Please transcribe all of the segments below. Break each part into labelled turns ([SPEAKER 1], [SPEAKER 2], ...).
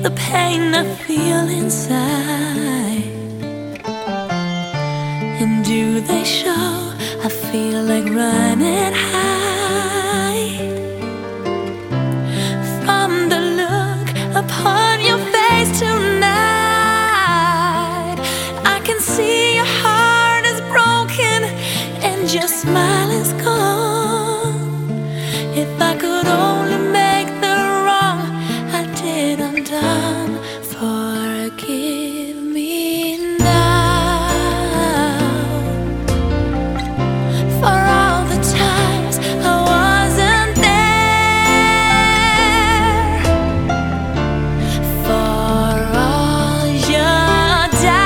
[SPEAKER 1] the pain I feel inside. And do they show? I feel like running high. From the look upon your face tonight, I can see your heart is broken and your smile is gone. If I could only make the wrong I did undone, forgive me now for all the times I wasn't there, for all your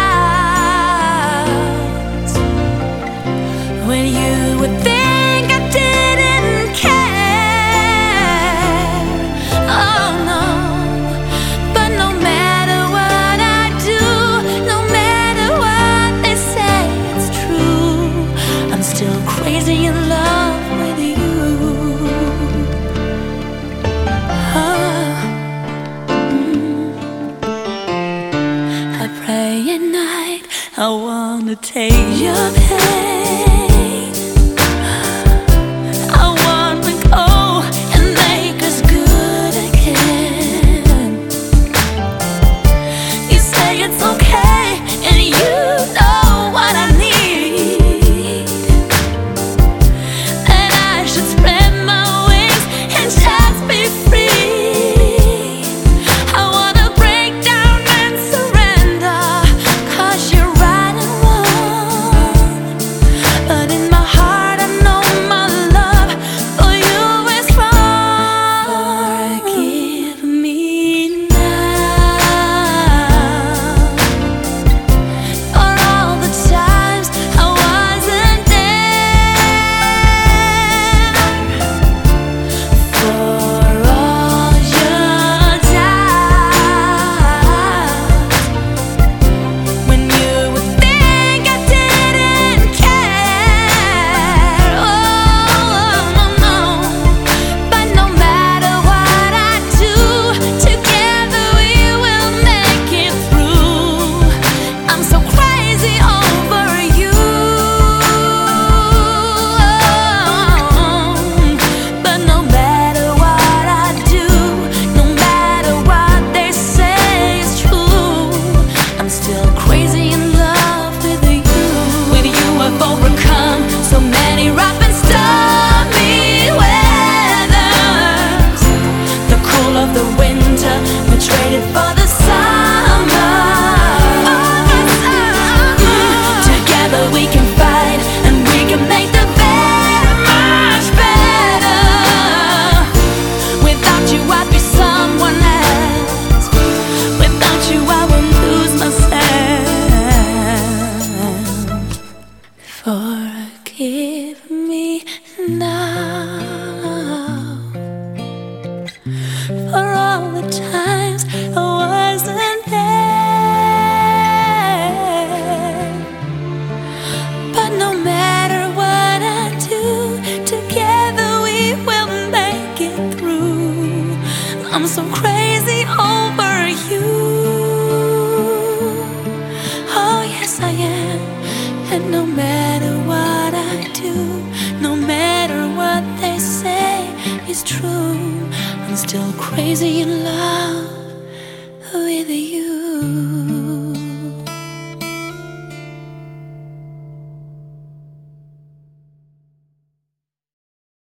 [SPEAKER 1] doubts when you would think I didn't care. Oh no, but no matter what I do, no matter what they say, it's true. I'm still crazy in love with you. Oh, I pray at night, I wanna take your pain. I wanna go and make us good again. You say it's okay, and you know what I need. That I should spread my wings and just be free. I wanna break down and surrender, 'cause you're right and wrong. But in my heart I know my love for you is wrong. Forgive me now for all the times I wasn't there, for all your doubts when you would think I didn't care. Oh no, but no matter what I do, together we will make it through. I'm so crazy over you. But no matter what I do, no matter what they say, it's true. I'm still crazy in love with you. With you I've overcome so many rough and stormy weathers. The cool of the winter, we traded for the summer. Together we can fight and we can make the bed much better. Without you I'd be someone else. Without you I would lose myself. Forgive me now for all the times I wasn't there. But no matter what I do, together we will make it through. I'm so crazy over you. Oh yes I am. And no matter what I do, no matter what they say, it's true. I'm still crazy in love with you.